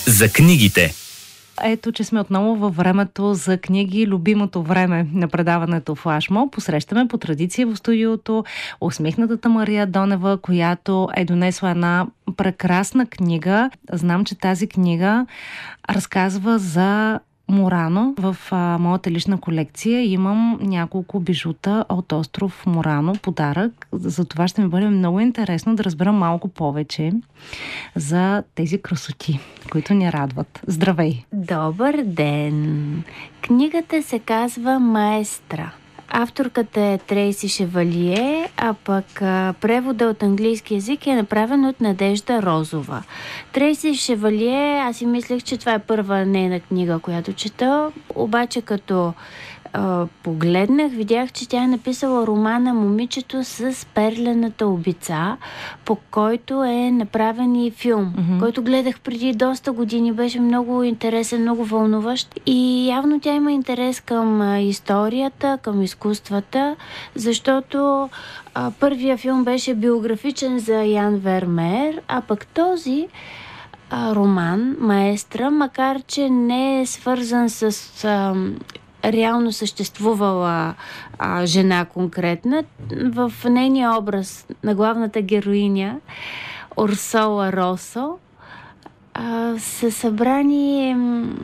за книгите. Ето, че сме отново във времето за книги, любимото време на предаването Флашмоб. Посрещаме по традиция в студиото усмихнатата Мария Донева, която е донесла една прекрасна книга. Знам, че тази книга разказва за Мурано. В моята лична колекция имам няколко бижута от остров Мурано, подарък. За това ще ми бъде много интересно да разбера малко повече за тези красоти, които ни радват. Здравей! Добър ден! Книгата се казва Маестра. Авторката е Трейси Шевалие, а пък превода от английски език е направен от Надежда Розова. Трейси Шевалие, аз си мислех, че това е първа нейна книга, която чета, обаче като погледнах, видях, че тя е написала романа Момичето с перлената обица, по който е направен и филм, който гледах преди доста години. Беше много интересен, много вълнуващ и явно тя има интерес към историята, към изкуствата, защото първия филм беше биографичен за Ян Вермеер, а пък този роман Маестра, макар че не е свързан с реално съществувала жена конкретна, в нейния образ на главната героиня Урсола Росо са събрани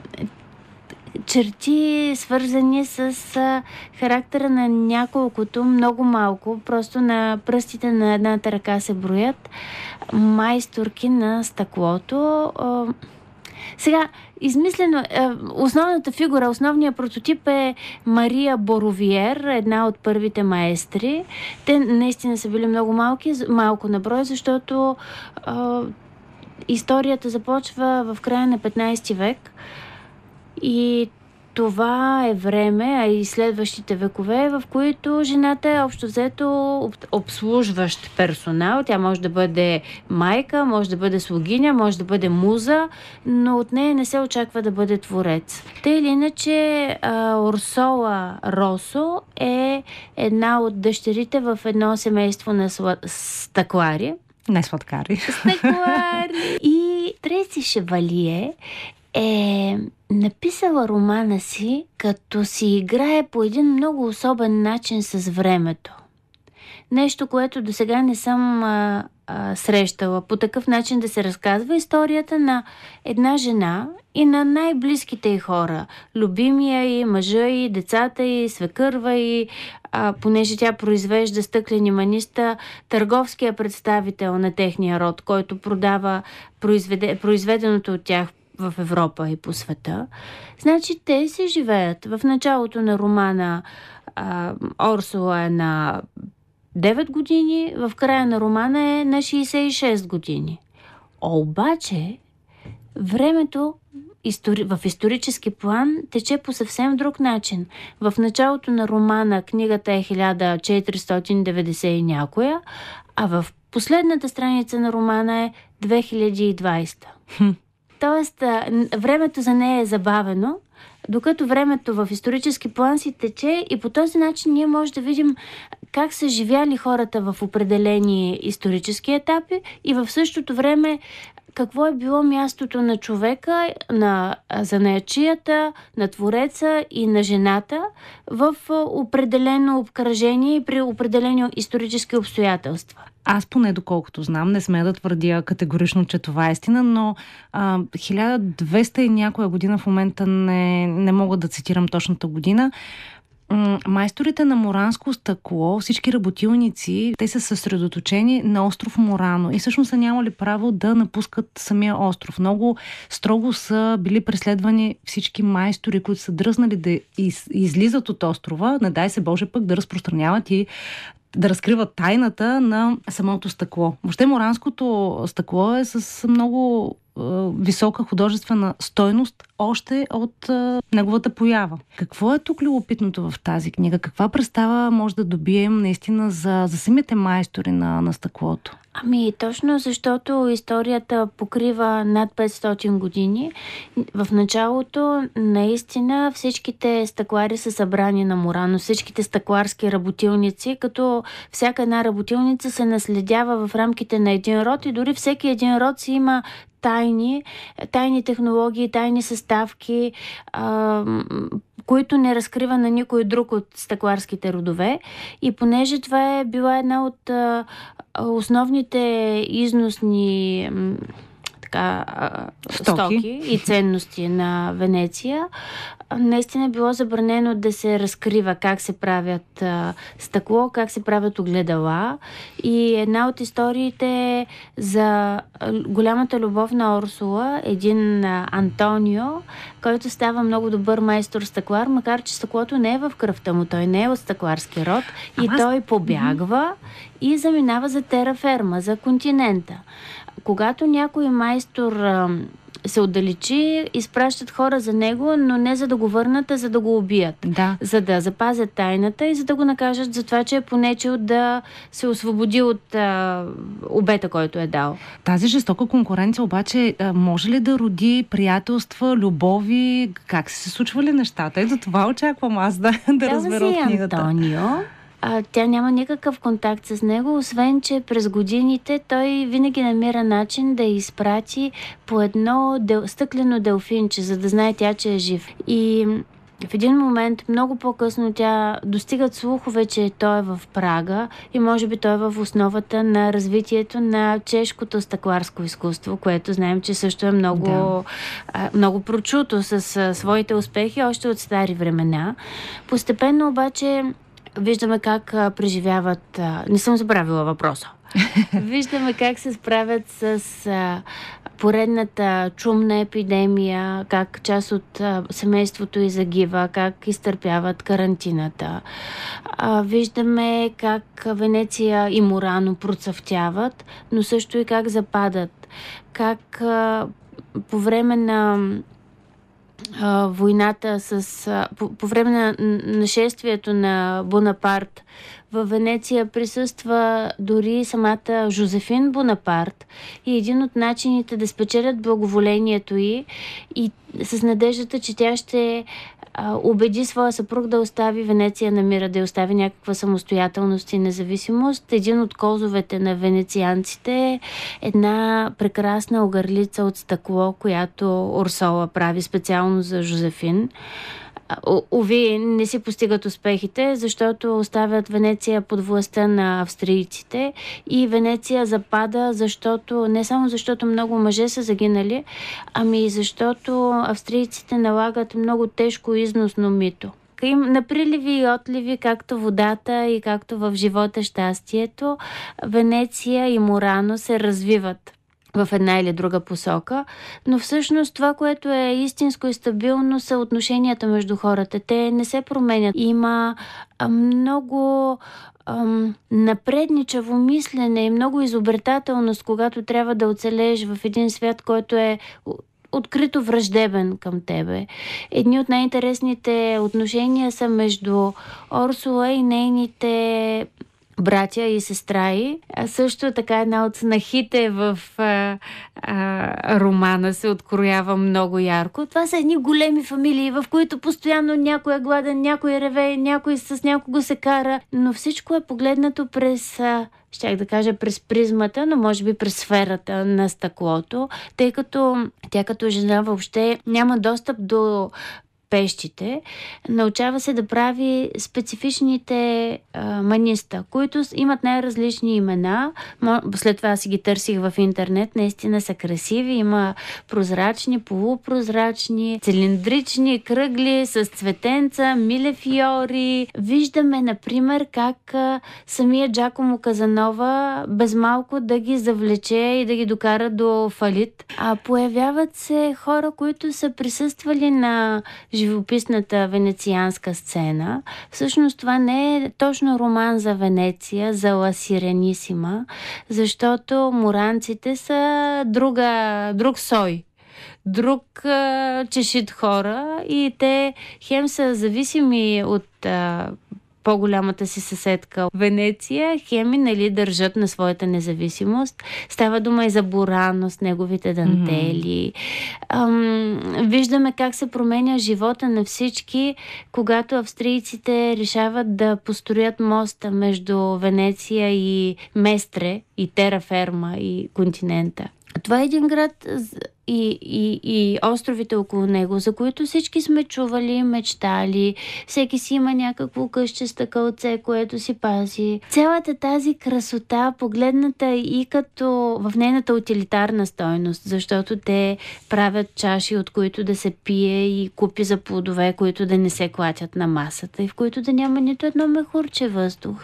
черти, свързани с характера на няколкото, много малко, просто на пръстите на едната ръка се броят, майсторки на стъклото. Сега, измислено, основната фигура, основният прототип е Мария Боровиер, една от първите маестри. Те наистина са били много малко на брой, защото историята започва в края на 15 век и това е време, а и следващите векове, в които жената е общо взето обслужващ персонал. Тя може да бъде майка, може да бъде слугиня, може да бъде муза, но от нея не се очаква да бъде творец. Тъй или иначе, Урсола Росо е една от дъщерите в едно семейство на стъклари. Не сладкари. Стъклари. И Трейси Шевалие е написала романа си, като си играе по един много особен начин с времето. Нещо, което досега не съм срещала. По такъв начин да се разказва историята на една жена и на най-близките й хора. Любимия й, мъжа й, децата й, свекърва й, понеже тя произвежда стъклени маниста, търговския представител на техния род, който продава произведеното от тях в Европа и по света. Значи те си живеят. В началото на романа Урсула е на 9 години, в края на романа е на 66 години. Обаче времето в исторически план тече по съвсем друг начин. В началото на романа книгата е 1490 и някоя, а в последната страница на романа е 2020. Тоест, времето за нея е забавено, докато времето в исторически план си тече и по този начин ние може да видим как са живяли хората в определени исторически етапи и в същото време какво е било мястото на човека, на занаятчията, на твореца и на жената в определено обкръжение и при определени исторически обстоятелства. Аз поне доколкото знам, не смея да твърдя категорично, че това е истина, но 1200 и някоя година, в момента не мога да цитирам точната година, майсторите на муранско стъкло, всички работилници, те са съсредоточени на остров Мурано и всъщност са нямали право да напускат самия остров. Много строго са били преследвани всички майстори, които са дръзнали да излизат от острова, не дай се Боже пък да разпространяват и да разкриват тайната на самото стъкло. Въобще муранското стъкло е с много висока художествена стойност още от неговата поява. Какво е тук любопитното в тази книга? Каква представа може да добием наистина за самите майстори на стъклото? Ами, точно защото историята покрива над 500 години. В началото, наистина, всичките стъклари са събрани на Мурано, всичките стъкларски работилници, като всяка една работилница се наследява в рамките на един род и дори всеки един род си има тайни технологии, тайни съставки, които не разкрива на никой друг от стъкларските родове. И понеже това е била една от основните износни стоки и ценности на Венеция, наистина е било забранено да се разкрива как се правят стъкло, как се правят огледала. И една от историите за голямата любов на Орсула, един Антонио, който става много добър майстор стъклар, макар че стъклото не е в кръвта му, той не е от стъкларски род и той побягва и заминава за тераферма, за континента. Когато някой майстор се отдалечи, изпращат хора за него, но не за да го върнат, а за да го убият. Да. За да запазят тайната и за да го накажат за това, че е понечил да се освободи от обета, който е дал. Тази жестока конкуренция обаче може ли да роди приятелства, любови? Как се случвали нещата? Ето това очаквам аз да разбера от книгата. Антонио. Тя няма никакъв контакт с него, освен че през годините той винаги намира начин да изпрати по едно стъклено делфинче, за да знае тя, че е жив. И в един момент, много по-късно, тя достигат слухове, че той е в Прага и може би той е в основата на развитието на чешкото стъкларско изкуство, което знаем, че също е много прочуто с своите успехи още от стари времена. Постепенно обаче виждаме как преживяват... Не съм забравила въпроса. Виждаме как се справят с поредната чумна епидемия, как част от семейството й загива, как изтърпяват карантината. Виждаме как Венеция и Мурано процъфтяват, но също и как западат. Как по време на войната по време на нашествието на Бонапарт във Венеция присъства дори самата Жозефин Бонапарт и един от начините да спечелят благоволението й и с надеждата, че тя ще убеди своя съпруг да остави Венеция на мира, да й остави някаква самостоятелност и независимост. Един от козовете на венецианците е една прекрасна огърлица от стъкло, която Орсола прави специално за Жозефин. Уви, не си постигат успехите, защото оставят Венеция под властта на австрийците и Венеция запада, не само защото много мъже са загинали, ами защото австрийците налагат много тежко износно мито. На приливи и отливи, както водата и както в живота щастието, Венеция и Мурано се развиват в една или друга посока, но всъщност това, което е истинско и стабилно, са отношенията между хората. Те не се променят. Има много напредничаво мислене и много изобретателност, когато трябва да оцелееш в един свят, който е открито враждебен към тебе. Едни от най-интересните отношения са между Орсула и нейните братя и сестра й. Също така една от снахите в романа се откроява много ярко. Това са едни големи фамилии, в които постоянно някой е гладен, някой реве, някой с някого се кара, но всичко е погледнато през щях да кажа през призмата, но може би през сферата на стъклото, тъй като тя като жена въобще няма достъп до пещите, научава се да прави специфичните маниста, които имат най-различни имена. След това си ги търсих в интернет. Наистина са красиви. Има прозрачни, полупрозрачни, цилиндрични, кръгли, с цветенца, милефиори. Виждаме, например, как самия Джакомо Казанова без малко да ги завлече и да ги докара до фалит. Появяват се хора, които са присъствали на живописната венецианска сцена. Всъщност това не е точно роман за Венеция, за Ла Сиренисима, защото муранците са друг сой, друг чешит хора и те хем са зависими от по-голямата си съседка Венеция, хеми, нали, държат на своята независимост. Става дума и за Бурано с неговите дантели. Виждаме как се променя живота на всички, когато австрийците решават да построят моста между Венеция и Местре, и Тераферма, и континента. Това е един град и островите около него, за които всички сме чували, мечтали. Всеки си има някакво къще с стъкълце, което си пази. Цялата тази красота, погледната и като в нейната утилитарна стойност, защото те правят чаши, от които да се пие, и купи за плодове, които да не се клатят на масата и в които да няма нито едно мехурче въздух.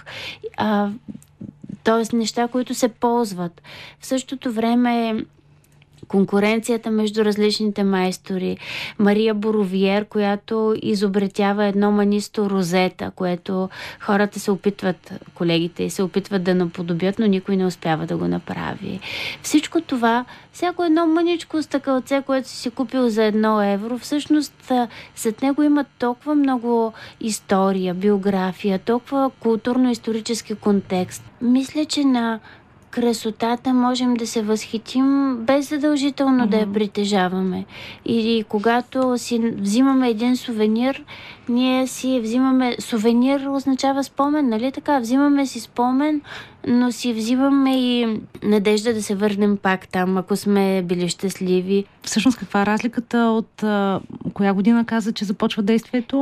Т.е. неща, които се ползват. В същото време конкуренцията между различните майстори. Мария Боровиер, която изобретява едно манисто розета, което хората се опитват, колегите се опитват да наподобят, но никой не успява да го направи. Всичко това, всяко едно мъничко стъкълце, което си купил за 1 евро, всъщност след него има толкова много история, биография, толкова културно-исторически контекст. Мисля, че на красотата можем да се възхитим без задължително да я притежаваме. И когато си взимаме един сувенир, ние си взимаме... Сувенир означава спомен, нали така? Взимаме си спомен, но си взимаме и надежда да се върнем пак там, ако сме били щастливи. Всъщност каква е разликата от коя година каза, че започва действието?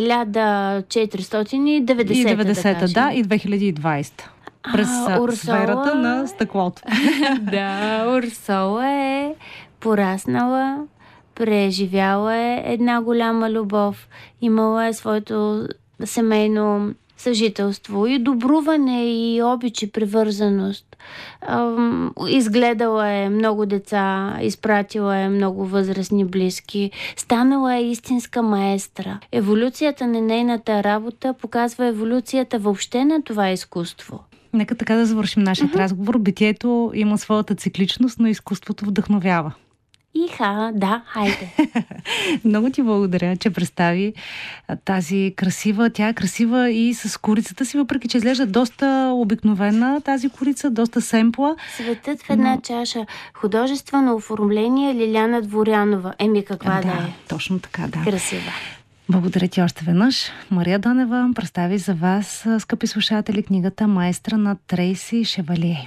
1490, да, и 2020. През сферата на стъклото. Да, Урсула е пораснала, преживяла е една голяма любов, имала е своето семейно съжителство и добруване, и обич, и привързаност. Изгледала е много деца, изпратила е много възрастни близки, станала е истинска маестра. Еволюцията на нейната работа показва еволюцията въобще на това изкуство. Нека така да завършим нашия разговор. Битието има своята цикличност, но изкуството вдъхновява. Да, хайде. Много ти благодаря, че представи тази красива. Тя е красива и с корицата си, въпреки че изглежда доста обикновена тази корица, доста семпла. Светът в една чаша. Художествено оформление Лиляна Дворянова. Каква да е. Точно така, да. Красива. Благодаря ти още веднъж. Мария Донева представи за вас, скъпи слушатели, книгата "Маестра" на Трейси Шевалие.